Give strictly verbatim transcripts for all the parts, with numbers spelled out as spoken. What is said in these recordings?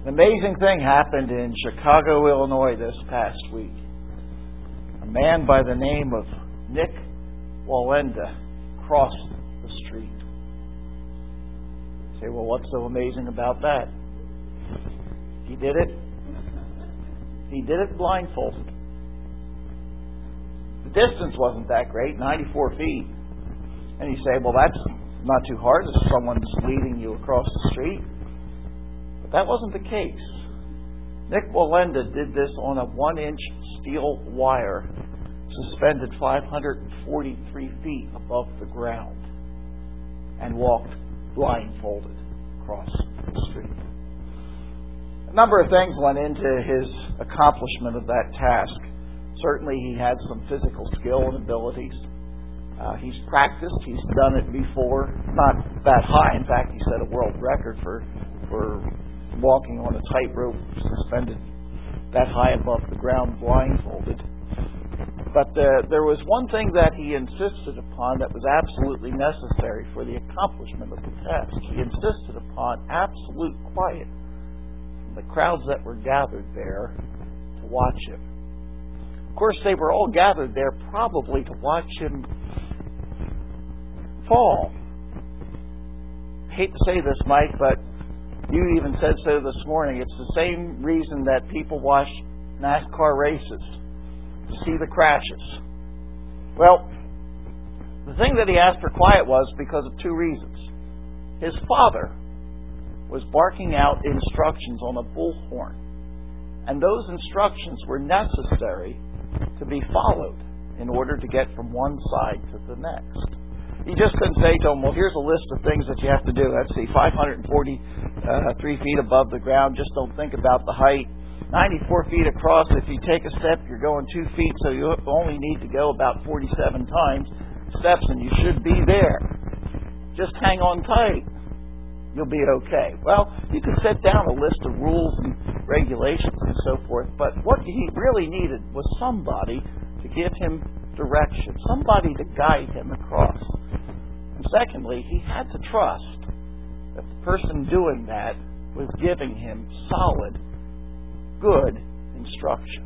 An amazing thing happened in Chicago, Illinois this past week. A man by the name of Nik Wallenda crossed the street. You say, well, what's so amazing about that? He did it. He did it blindfolded. The distance wasn't that great, ninety-four feet. And you say, well, that's not too hard if someone's leading you across the street. But that wasn't the case. Nik Wallenda did this on a one-inch steel wire suspended five hundred forty-three feet above the ground and walked blindfolded across the street. A number of things went into his accomplishment of that task. Certainly he had some physical skill and abilities. Uh, he's practiced. He's done it before. Not that high. In fact, he set a world record for for walking on a tightrope suspended that high above the ground blindfolded. But uh, there was one thing that he insisted upon that was absolutely necessary for the accomplishment of the task. He insisted upon absolute quiet from the crowds that were gathered there to watch him. Of course, they were all gathered there probably to watch him fall. I hate to say this, Mike, but you even said so this morning. It's the same reason that people watch NASCAR races, to see the crashes. Well, the thing that he asked for quiet was because of two reasons. His father was barking out instructions on a bullhorn, and those instructions were necessary to be followed in order to get from one side to the next. He just couldn't say to him, well, here's a list of things that you have to do. Let's see, five hundred forty-three feet above the ground. Just don't think about the height. ninety-four feet across. If you take a step, you're going two feet, so you only need to go about forty-seven times steps, and you should be there. Just hang on tight. You'll be okay. Well, you could set down a list of rules and regulations and so forth, but what he really needed was somebody to give him direction, somebody to guide him across. And secondly, he had to trust that the person doing that was giving him solid, good instruction.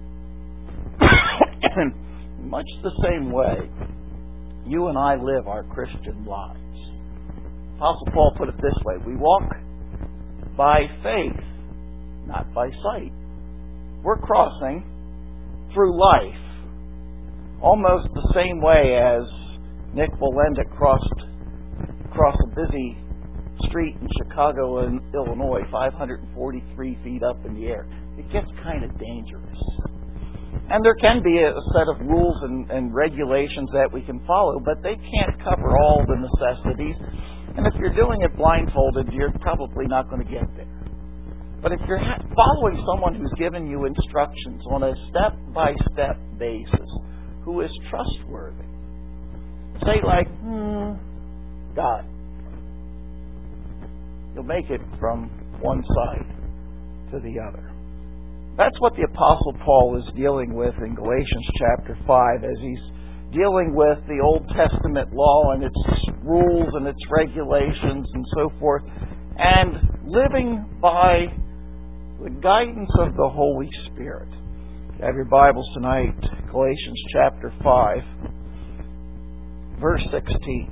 In much the same way, you and I live our Christian lives. Apostle Paul put it this way: we walk by faith, not by sight. We're crossing through life almost the same way as Nik Wallenda crossed across a busy street in Chicago, Illinois, five hundred forty-three feet up in the air. It gets kind of dangerous. And there can be a set of rules and, and regulations that we can follow, but they can't cover all the necessities. And if you're doing it blindfolded, you're probably not going to get there. But if you're ha- following someone who's given you instructions on a step-by-step basis, who is trustworthy, say like, hmm, God, you'll make it from one side to the other. That's what the Apostle Paul is dealing with in Galatians chapter five, as he's dealing with the Old Testament law and its rules and its regulations and so forth, and living by the guidance of the Holy Spirit. If you have your Bibles tonight, Galatians chapter five, verse sixteen.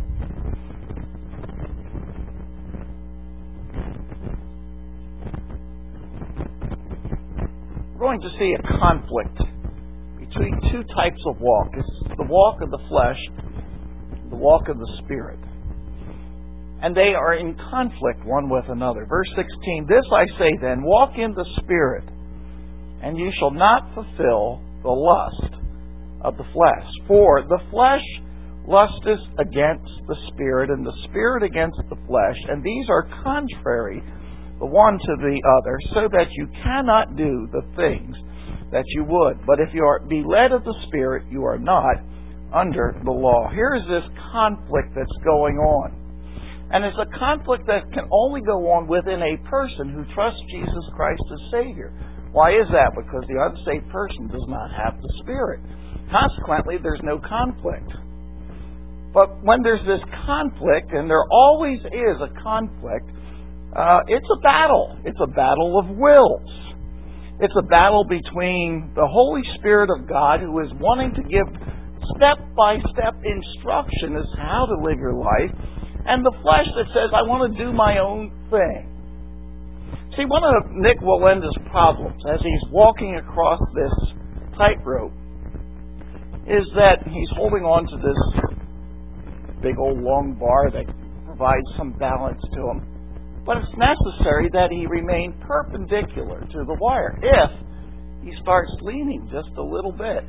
We're going to see a conflict between two types of walk. It's the walk of the flesh, the walk of the Spirit. And they are in conflict one with another. Verse sixteen, this I say then, walk in the Spirit, and you shall not fulfill the lust of the flesh. For the flesh lusteth against the Spirit, and the Spirit against the flesh, and these are contrary the one to the other, so that you cannot do the things that you would. But if you are be led of the Spirit, you are not under the law. Here is this conflict that's going on. And it's a conflict that can only go on within a person who trusts Jesus Christ as Savior. Why is that? Because the unsaved person does not have the Spirit. Consequently, there's no conflict. But when there's this conflict, and there always is a conflict, Uh, it's a battle. It's a battle of wills. It's a battle between the Holy Spirit of God, who is wanting to give step-by-step instruction as how to live your life, and the flesh that says, I want to do my own thing. See, one of Nick Walenda's problems as he's walking across this tightrope is that he's holding on to this big old long bar that provides some balance to him. But it's necessary that he remain perpendicular to the wire if he starts leaning just a little bit.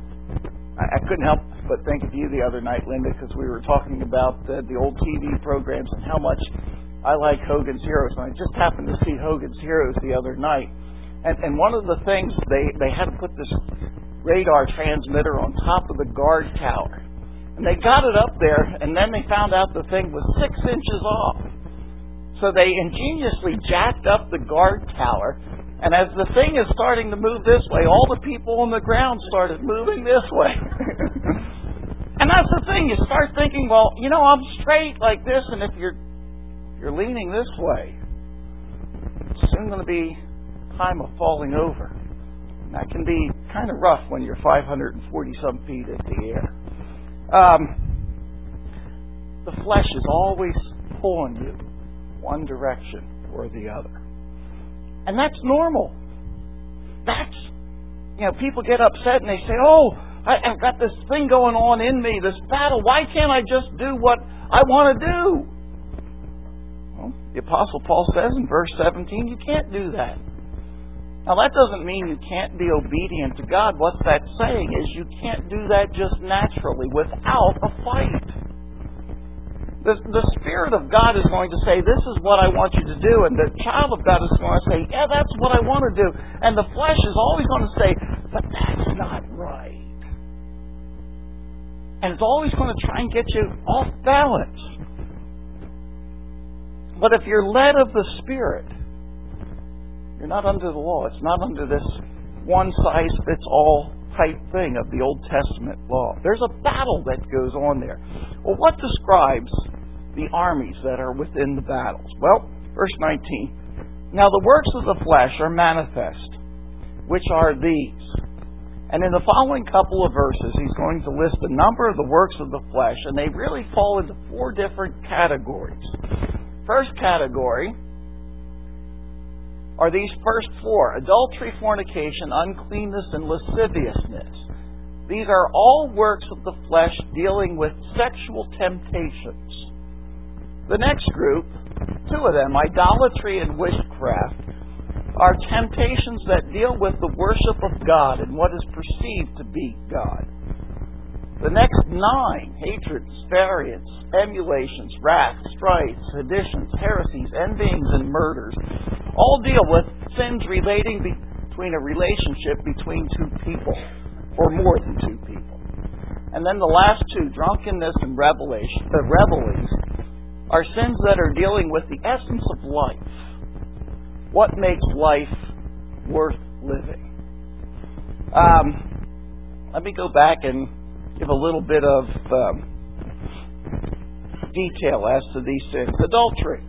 I couldn't help but think of you the other night, Linda, because we were talking about the, the old T V programs and how much I like Hogan's Heroes. And I just happened to see Hogan's Heroes the other night. And, and one of the things, they, they had to put this radar transmitter on top of the guard tower. And they got it up there, and then they found out the thing was six inches off. So they ingeniously jacked up the guard tower, and as the thing is starting to move this way, all the people on the ground started moving this way. And that's the thing, you start thinking, well, you know, I'm straight like this, and if you're you're leaning this way, it's soon going to be time of falling over. And that can be kind of rough when you're five hundred forty some feet in the air. Um, the flesh is always pulling you one direction or the other. And that's normal. That's, you know, people get upset and they say, oh, I, I've got this thing going on in me, this battle. Why can't I just do what I want to do? Well, the Apostle Paul says in verse seventeen, you can't do that. Now, that doesn't mean you can't be obedient to God. What that's saying is you can't do that just naturally without a fight. The, the Spirit of God is going to say, this is what I want you to do. And the child of God is going to say, yeah, that's what I want to do. And the flesh is always going to say, but that's not right. And it's always going to try and get you off balance. But if you're led of the Spirit, you're not under the law. It's not under this one-size-fits-all type thing of the Old Testament law. There's a battle that goes on there. Well, what describes the armies that are within the battles? Well, verse nineteen. Now the works of the flesh are manifest, which are these. And in the following couple of verses, he's going to list a number of the works of the flesh, and they really fall into four different categories. First category are these first four: adultery, fornication, uncleanness, and lasciviousness. These are all works of the flesh dealing with sexual temptations. The next group, two of them, idolatry and witchcraft, are temptations that deal with the worship of God and what is perceived to be God. The next nine, hatreds, variance, emulations, wrath, strife, seditions, heresies, envyings, and murders, all deal with sins relating between a relationship between two people, or more than two people. And then the last two, drunkenness and revelation, uh, revelries, are sins that are dealing with the essence of life. What makes life worth living? Um, let me go back and give a little bit of um, detail as to these sins. Adultery.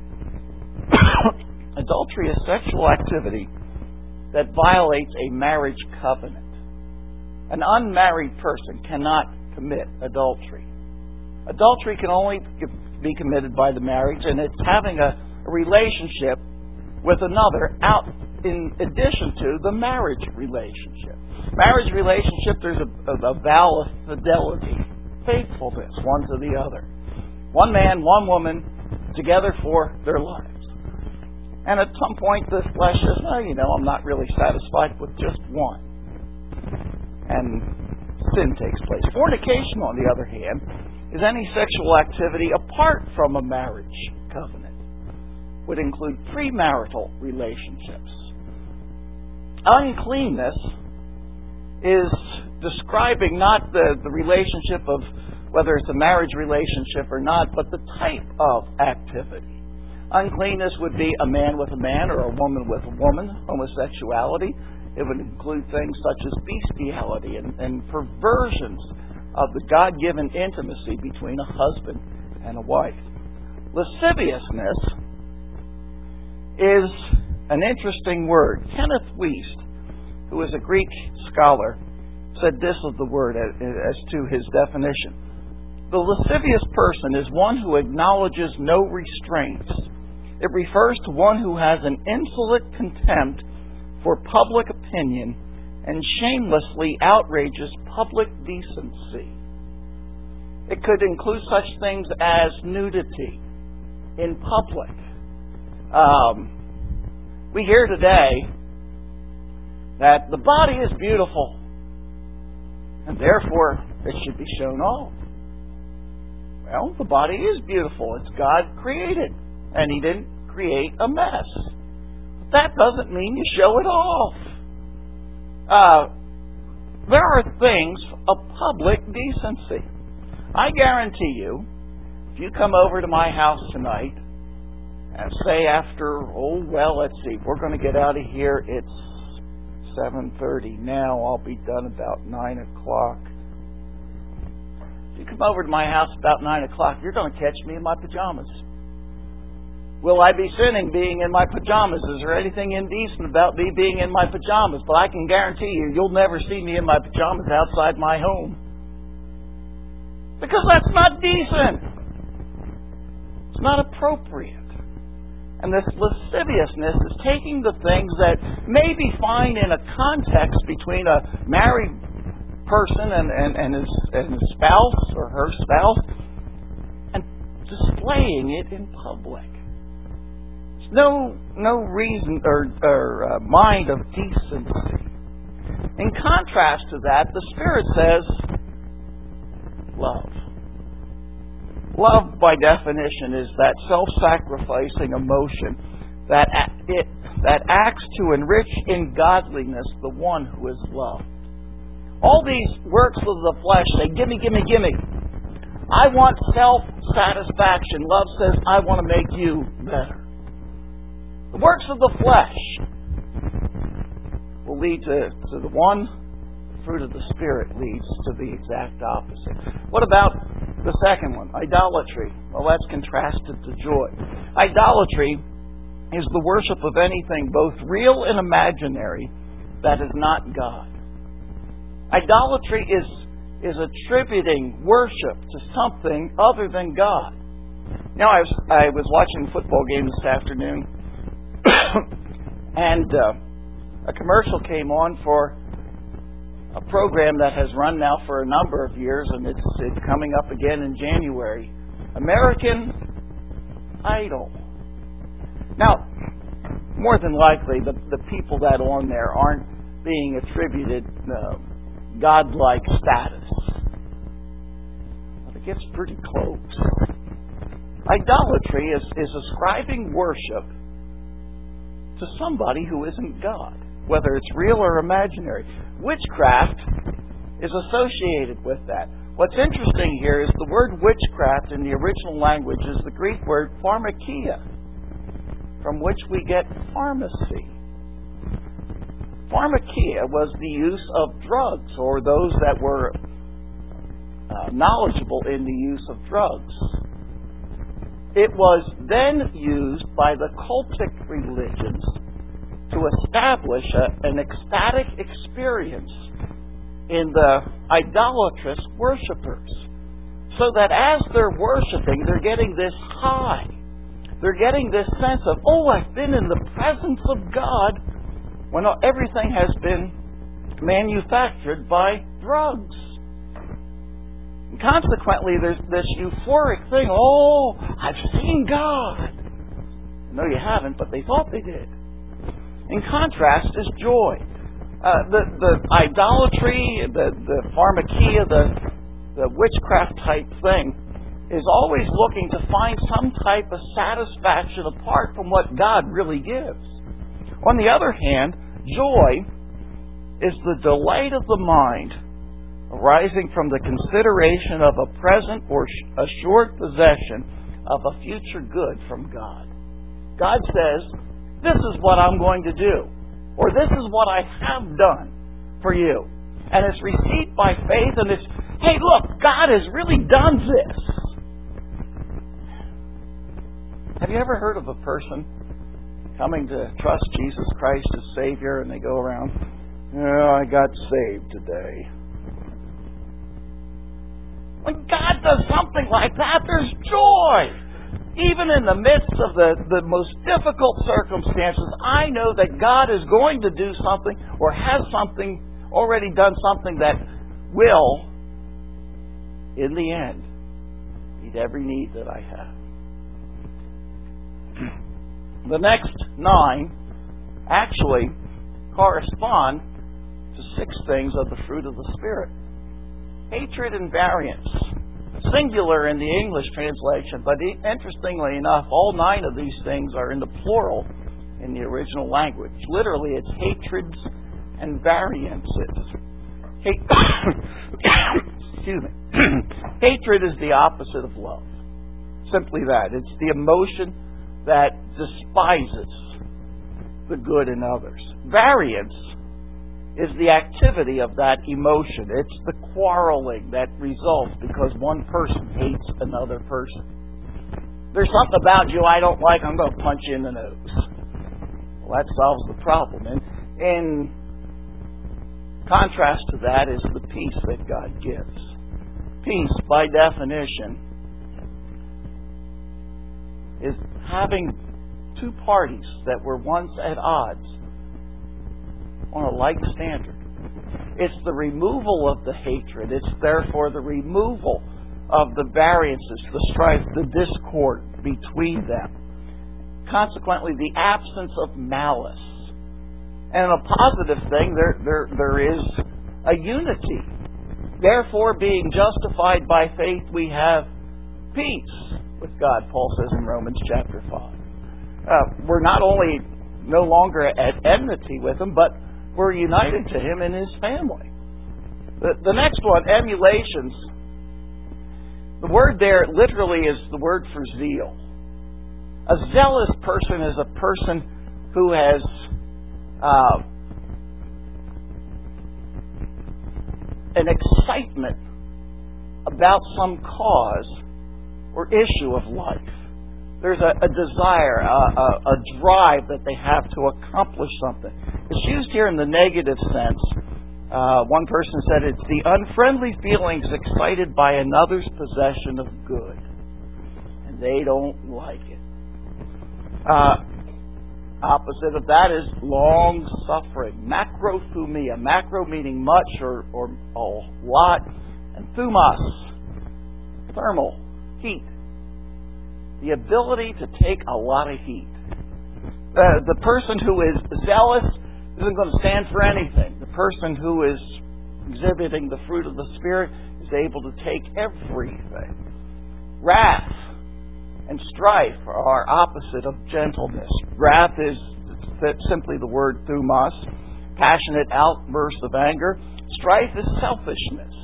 Adultery is sexual activity that violates a marriage covenant. An unmarried person cannot commit adultery. Adultery can only be committed by the marriage, and it's having a, a relationship with another out in addition to the marriage relationship. Marriage relationship, there's a, a, a vow of fidelity, faithfulness, one to the other. One man, one woman, together for their lives. And at some point, the flesh says, well, you know, I'm not really satisfied with just one. And sin takes place. Fornication, on the other hand, is any sexual activity apart from a marriage covenant. Would include premarital relationships. Uncleanness is describing not the, the relationship of whether it's a marriage relationship or not, but the type of activity. Uncleanness would be a man with a man or a woman with a woman, homosexuality. It would include things such as bestiality and, and perversions of the God-given intimacy between a husband and a wife. Lasciviousness is an interesting word. Kenneth Wuest, who is a Greek scholar, said this of the word as to his definition. The lascivious person is one who acknowledges no restraints. It refers to one who has an insolent contempt for public opinion and shamelessly outrages public decency. It could include such things as nudity in public. Um, we hear today that the body is beautiful and therefore it should be shown off. Well, the body is beautiful. It's God created, and He didn't create a mess. But that doesn't mean you show it off. Uh, there are things of public decency. I guarantee you, if you come over to my house tonight, and say after, oh, well, let's see, we're going to get out of here, it's seven thirty now, I'll be done about nine o'clock. If you come over to my house about nine o'clock, you're going to catch me in my pajamas. Will I be sinning being in my pajamas? Is there anything indecent about me being in my pajamas? But I can guarantee you, you'll never see me in my pajamas outside my home. Because that's not decent. It's not appropriate. And this lasciviousness is taking the things that may be fine in a context between a married person and, and, and, his, and his spouse or her spouse and displaying it in public. There's no, no reason or, or uh, mind of decency. In contrast to that, the Spirit says, love. Love, by definition, is that self-sacrificing emotion that it that acts to enrich in godliness the one who is loved. All these works of the flesh say, gimme, gimme, gimme. I want self-satisfaction. Love says, I want to make you better. The works of the flesh will lead to, to the one. The fruit of the Spirit leads to the exact opposite. What about the second one? Idolatry. Well, that's contrasted to joy. Idolatry is the worship of anything, both real and imaginary, that is not God. Idolatry is, is attributing worship to something other than God. Now, I was, I was watching a football game this afternoon, and uh, a commercial came on for a program that has run now for a number of years, and it's, it's coming up again in January. American Idol. Now, more than likely, the, the people that are on there aren't being attributed uh, godlike status. But it gets pretty close. Idolatry is, is ascribing worship to somebody who isn't God, whether it's real or imaginary. Witchcraft is associated with that. What's interesting here is the word witchcraft in the original language is the Greek word pharmakia, from which we get pharmacy. Pharmakia was the use of drugs, or those that were uh, knowledgeable in the use of drugs. It was then used by the cultic religions to establish a, an ecstatic experience in the idolatrous worshippers. So that as they're worshiping, they're getting this high. They're getting this sense of, oh, I've been in the presence of God, when everything has been manufactured by drugs. And consequently, there's this euphoric thing, oh, I've seen God. No, you haven't, but they thought they did. In contrast is joy. Uh, the, the idolatry, the, the pharmakia, the, the witchcraft type thing is always looking to find some type of satisfaction apart from what God really gives. On the other hand, joy is the delight of the mind arising from the consideration of a present or assured possession of a future good from God. God says, this is what I'm going to do, or this is what I have done for you. And it's received by faith, and it's, hey, look, God has really done this. Have you ever heard of a person coming to trust Jesus Christ as Savior, and they go around, oh, I got saved today. When God does something like that, there's joy. Even in the midst of the, the most difficult circumstances, I know that God is going to do something or has something, already done something that will, in the end, meet every need that I have. The next nine actually correspond to six things of the fruit of the Spirit. Hatred and variance. Singular in the English translation, but interestingly enough, all nine of these things are in the plural in the original language. Literally, it's hatreds and variances. Excuse me. Hatred is the opposite of love. Simply that. It's the emotion that despises the good in others. Variance is the activity of that emotion. It's the quarreling that results because one person hates another person. There's something about you I don't like, I'm going to punch you in the nose. Well, that solves the problem. And in contrast to that is the peace that God gives. Peace, by definition, is having two parties that were once at odds on a like standard. It's the removal of the hatred. It's therefore the removal of the variances, the strife, the discord between them. Consequently, the absence of malice. And a positive thing, there, there, there is a unity. Therefore, being justified by faith, we have peace with God, Paul says in Romans chapter five. Uh, we're not only no longer at enmity with Him, but we're united to Him in His family. The, the next one, emulations. The word there literally is the word for zeal. A zealous person is a person who has uh, an excitement about some cause or issue of life. There's a, a desire, a, a, a drive that they have to accomplish something. It's used here in the negative sense. Uh, one person said it's the unfriendly feelings excited by another's possession of good. And they don't like it. Uh, opposite of that is long-suffering. Macrothumia. Macro meaning much or, or a lot. And thumos, thermal, heat. The ability to take a lot of heat. Uh, the person who is zealous isn't going to stand for anything. The person who is exhibiting the fruit of the Spirit is able to take everything. Wrath and strife are opposite of gentleness. Wrath is simply the word thumos, passionate outburst of anger. Strife is selfishness.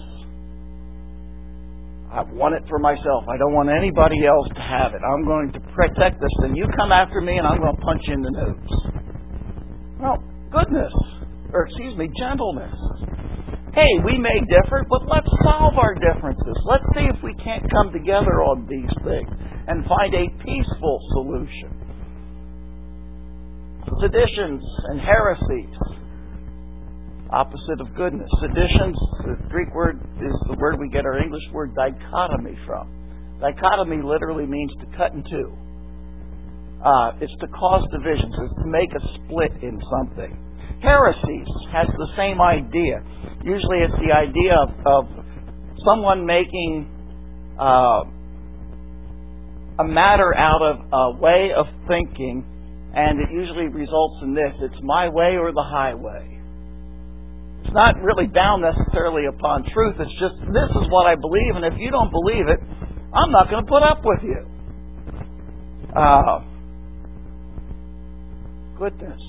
I want it for myself. I don't want anybody else to have it. I'm going to protect this, and you come after me, and I'm going to punch you in the nose. Well, goodness, or excuse me, gentleness. Hey, we may differ, but let's solve our differences. Let's see if we can't come together on these things and find a peaceful solution. Seditions and heresies. Opposite of goodness. Seditions, the Greek word is the word we get our English word dichotomy from. Dichotomy literally means to cut in two. Uh, it's to cause divisions. It's to make a split in something. Heresies has the same idea. Usually it's the idea of, of someone making uh, a matter out of a way of thinking, and it usually results in this. It's my way or the highway. It's not really bound necessarily upon truth. It's just, this is what I believe, and if you don't believe it, I'm not going to put up with you. Uh, goodness.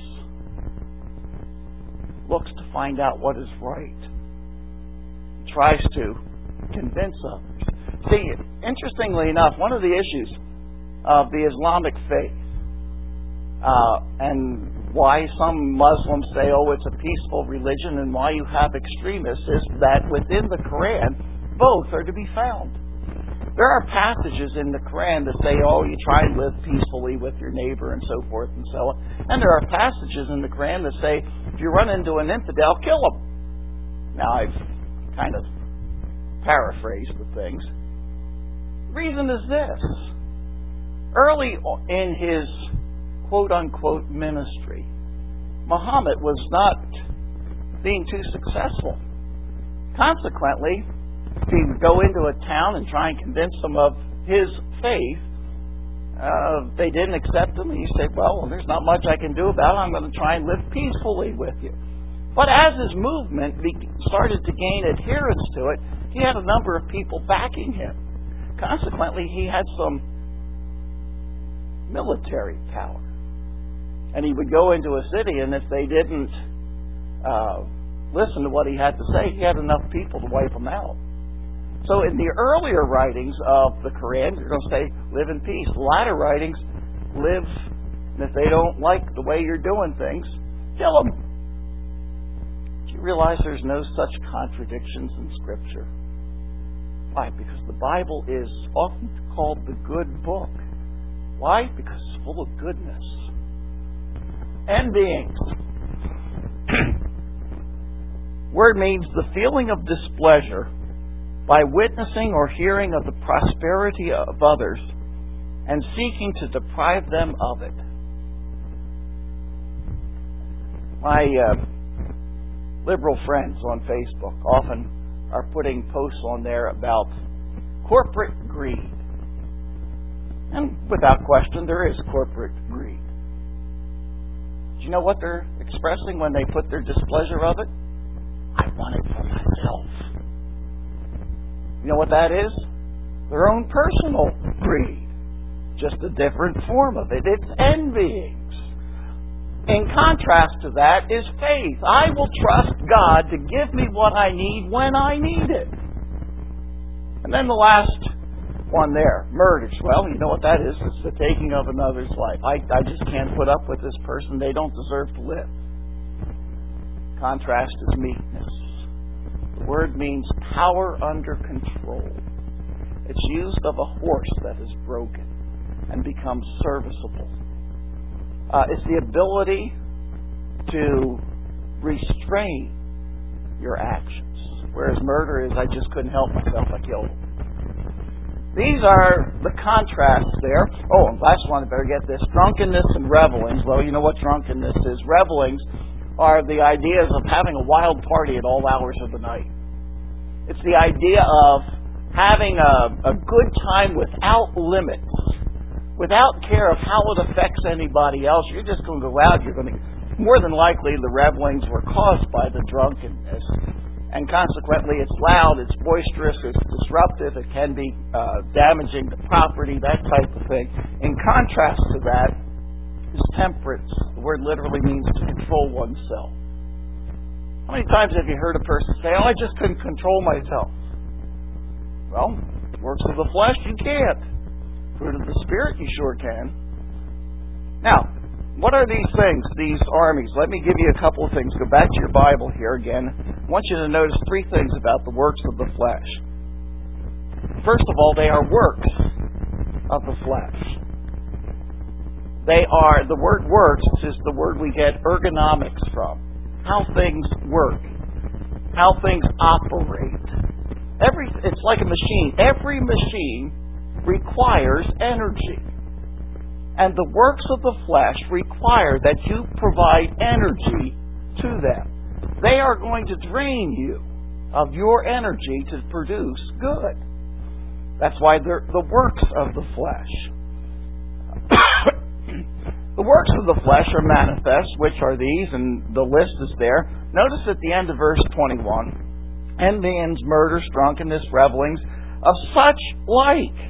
Looks to find out what is right. Tries to convince others. See, interestingly enough, one of the issues of the Islamic faith, uh, and why some Muslims say, oh, it's a peaceful religion, and why you have extremists, is that within the Quran, both are to be found. There are passages in the Quran that say, oh, you try and live peacefully with your neighbor and so forth and so on. And there are passages in the Quran that say, if you run into an infidel, kill him. Now, I've kind of paraphrased the things. The reason is this. Early in his quote-unquote ministry, Muhammad was not being too successful. Consequently, if he would go into a town and try and convince them of his faith, uh, they didn't accept him. He said, well, there's not much I can do about it. I'm going to try and live peacefully with you. But as his movement started to gain adherence to it, he had a number of people backing him. Consequently, he had some military power. And he would go into a city, and if they didn't uh, listen to what he had to say, he had enough people to wipe them out. So in the earlier writings of the Quran, you're going to say, live in peace. The latter writings, live, and if they don't like the way you're doing things, kill them. Do you realize there's no such contradictions in Scripture? Why? Because the Bible is often called the good book. Why? Because it's full of goodness. Envyings. Word means the feeling of displeasure by witnessing or hearing of the prosperity of others and seeking to deprive them of it. My uh, liberal friends on Facebook often are putting posts on there about corporate greed. And without question, there is corporate greed. Do you know what they're expressing when they put their displeasure of it? I want it for myself. You know what that is? Their own personal greed. Just a different form of it. It's envyings. In contrast to that is faith. I will trust God to give me what I need when I need it. And then the last one there, murders. Well, you know what that is? It's the taking of another's life. I, I just can't put up with this person. They don't deserve to live. Contrast is meekness. The word means power under control. It's used of a horse that is broken and becomes serviceable. Uh, it's the ability to restrain your actions. Whereas murder is, I just couldn't help myself, I killed him. These are the contrasts there. Oh, and last one, I better get this. Drunkenness and revelings. Well, you know what drunkenness is. Revelings are the ideas of having a wild party at all hours of the night. It's the idea of having a, a good time without limits, without care of how it affects anybody else. You're just going to go out. You're going to, more than likely, the revelings were caused by the drunkenness. And consequently, it's loud, it's boisterous, it's disruptive, it can be uh, damaging to property, that type of thing. In contrast to that is temperance. The word literally means to control oneself. How many times have you heard a person say, oh, I just couldn't control myself? Well, works of the flesh, you can't. Fruit of the Spirit, you sure can. Now, what are these things, these armies? Let me give you a couple of things. Go back to your Bible here again. I want you to notice three things about the works of the flesh. First of all, they are works of the flesh. They are, the word works is the word we get ergonomics from. How things work. How things operate. Every, it's like a machine. Every machine requires energy. And the works of the flesh require that you provide energy to them. They are going to drain you of your energy to produce good. That's why they're the works of the flesh. The works of the flesh are manifest, which are these, and the list is there. Notice at the end of verse twenty-one, envyings, murders, drunkenness, revelings, of such like.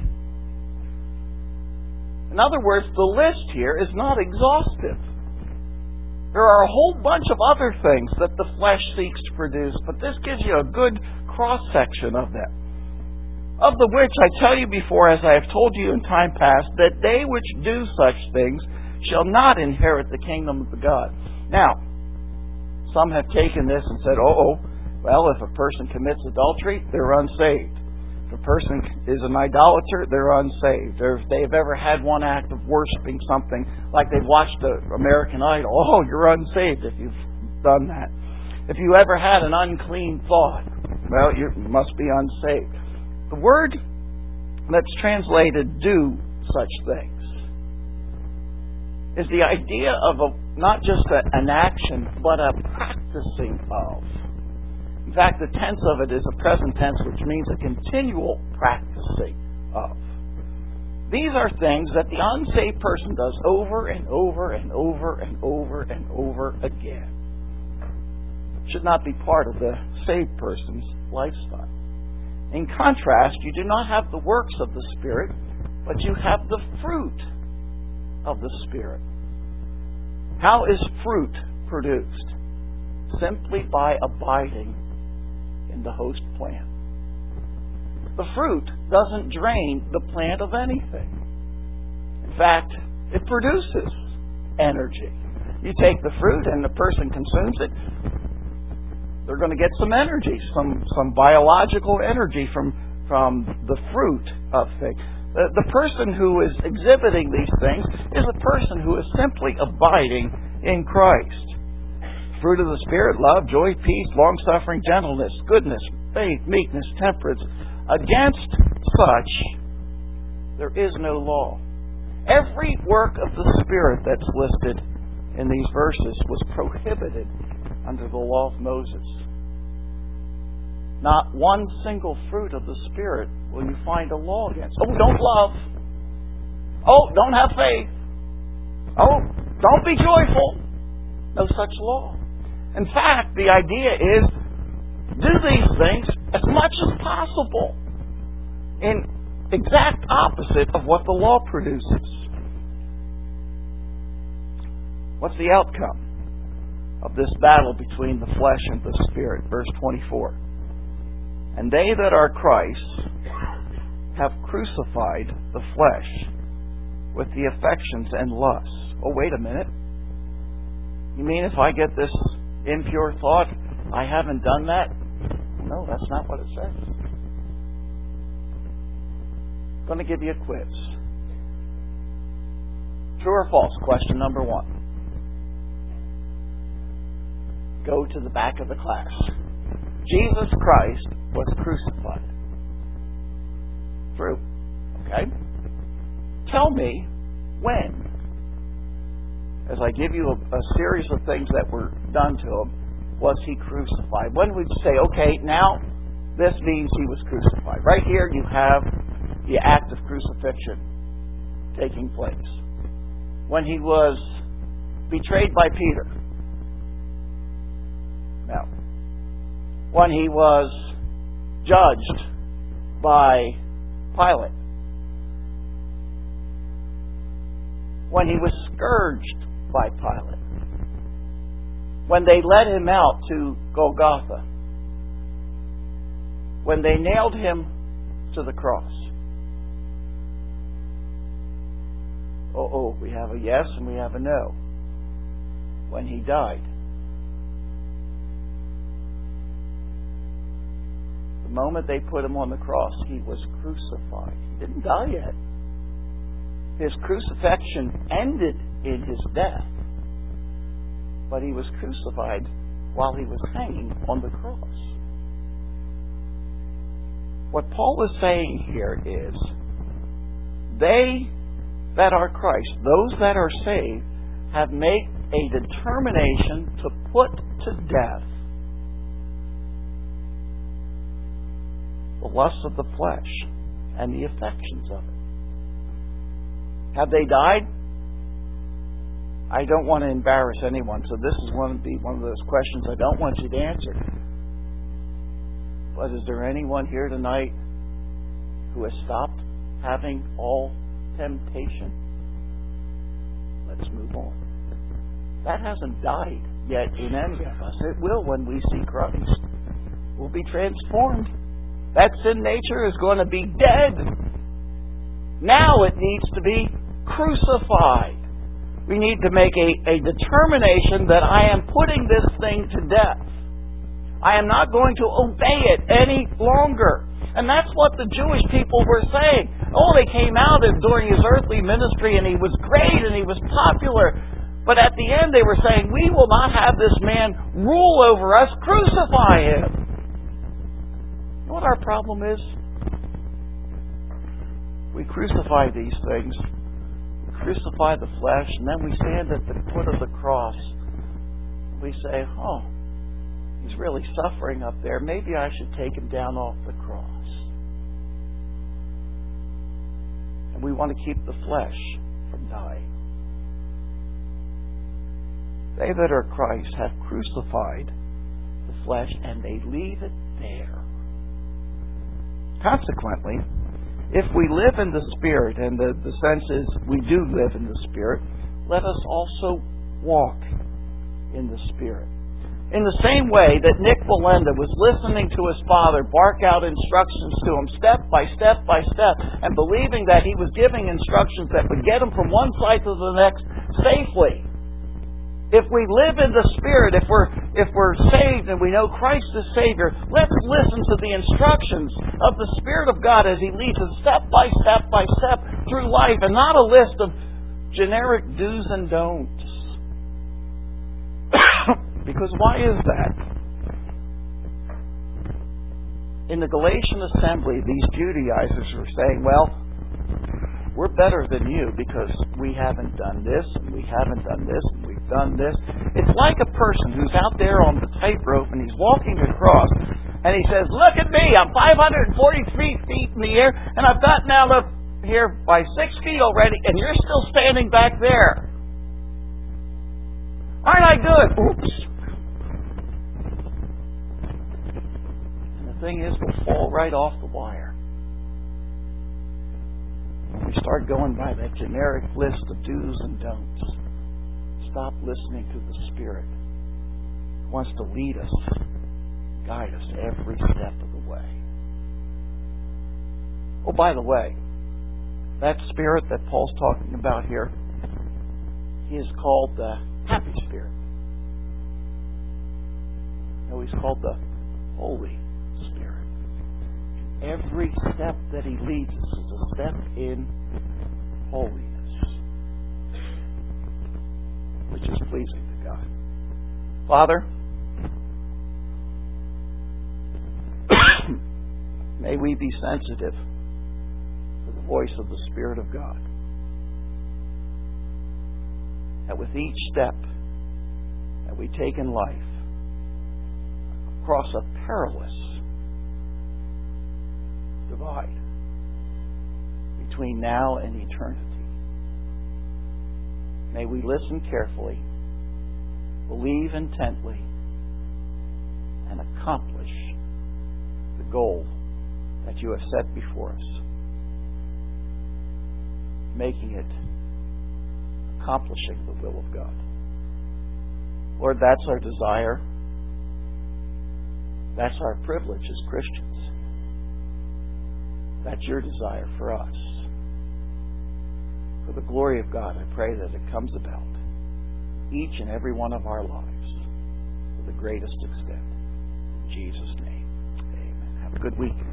In other words, the list here is not exhaustive. There are a whole bunch of other things that the flesh seeks to produce, but this gives you a good cross-section of them. Of the which I tell you before, as I have told you in time past, that they which do such things shall not inherit the kingdom of the God. Now, some have taken this and said, oh, oh, well, if a person commits adultery, they're unsaved. If If a person is an idolater, they're unsaved. Or if they've ever had one act of worshiping something, like they've watched the American Idol, oh, you're unsaved if you've done that. If you ever had an unclean thought, well, you must be unsaved. The word that's translated "do such things" is the idea of a, not just a, an action, but a practicing of. In fact, the tense of it is a present tense, which means a continual practicing of. These are things that the unsaved person does over and over and over and over and over again. Should not be part of the saved person's lifestyle. In contrast, you do not have the works of the Spirit, but you have the fruit of the Spirit. How is fruit produced? Simply by abiding in the host plant. The fruit doesn't drain the plant of anything. In fact, it produces energy. You take the fruit and the person consumes it, they're going to get some energy, some some biological energy from, from the fruit of things. The, the person who is exhibiting these things is a person who is simply abiding in Christ. Fruit of the Spirit: love, joy, peace, long-suffering, gentleness, goodness, faith, meekness, temperance. Against such there is no law. Every work of the Spirit that's listed in these verses was prohibited under the law of Moses. Not one single fruit of the Spirit will you find a law against. Oh, don't love. Oh, don't have faith. Oh, don't be joyful. No such law. In fact, the idea is do these things as much as possible in exact opposite of what the law produces. What's the outcome of this battle between the flesh and the Spirit? Verse twenty-four. And they that are Christ's have crucified the flesh with the affections and lusts. Oh, wait a minute. You mean if I get this impure thought, I haven't done that? No, that's not what it says. I'm going to give you a quiz. True or false? Question number one. Go to the back of the class. Jesus Christ was crucified. True. Okay. Tell me when. As I give you a, a series of things that were done to him, was he crucified? When would you say, okay, now this means he was crucified? Right here you have the act of crucifixion taking place. When he was betrayed by Peter. Now, when he was judged by Pilate. When he was scourged by Pilate. When they led him out to Golgotha. When they nailed him to the cross. Oh, oh, we have a yes and we have a no. When he died. The moment they put him on the cross, he was crucified. He didn't die yet. His crucifixion ended in his death. But he was crucified while he was hanging on the cross. What Paul is saying here is, they that are Christ, those that are saved, have made a determination to put to death the lusts of the flesh and the affections of it. Have they died? I don't want to embarrass anyone, so this is going to be one of those questions I don't want you to answer. But is there anyone here tonight who has stopped having all temptation? Let's move on. That hasn't died yet in any of us. It will when we see Christ. We'll be transformed. That sin nature is going to be dead. Now it needs to be crucified. We need to make a, a determination that I am putting this thing to death. I am not going to obey it any longer. And that's what the Jewish people were saying. Oh, they came out during His earthly ministry and He was great and He was popular. But at the end they were saying, we will not have this man rule over us. Crucify Him. You know what our problem is? We crucify these things. We crucify the flesh, and then we stand at the foot of the cross. We say, oh, He's really suffering up there. Maybe I should take Him down off the cross. And we want to keep the flesh from dying. They that are Christ have crucified the flesh, and they leave it there. Consequently, if we live in the Spirit, and the, the sense is we do live in the Spirit, let us also walk in the Spirit. In the same way that Nick Belenda was listening to his father bark out instructions to him step by step by step, and believing that he was giving instructions that would get him from one side to the next safely. If we live in the Spirit, if we're if we're saved and we know Christ is Savior, let's listen to the instructions of the Spirit of God as He leads us step by step by step through life, and not a list of generic do's and don'ts. Because why is that? In the Galatian assembly, these Judaizers were saying, well, we're better than you because we haven't done this, and we haven't done this, and we've done this. It's like a person who's out there on the tightrope and he's walking across, and he says, look at me, I'm five hundred forty-three feet in the air, and I've gotten out of here by six feet already, and you're still standing back there. Aren't I good? Oops. And the thing is, we'll fall right off the wire. We start going by that generic list of do's and don'ts. Stop listening to the Spirit. He wants to lead us, guide us every step of the way. Oh, by the way, that Spirit that Paul's talking about here, he is called the Happy Spirit. No, he's called the Holy Spirit. Every step that He leads us is a step in holiness, which is pleasing to God. Father, may we be sensitive to the voice of the Spirit of God. That with each step that we take in life, across a perilous divide between now and eternity, may we listen carefully, believe intently, and accomplish the goal that You have set before us, making it accomplishing the will of God. Lord, that's our desire. That's our privilege as Christians. That's Your desire for us. For the glory of God, I pray that it comes about each and every one of our lives to the greatest extent. In Jesus' name, amen. Have a good week.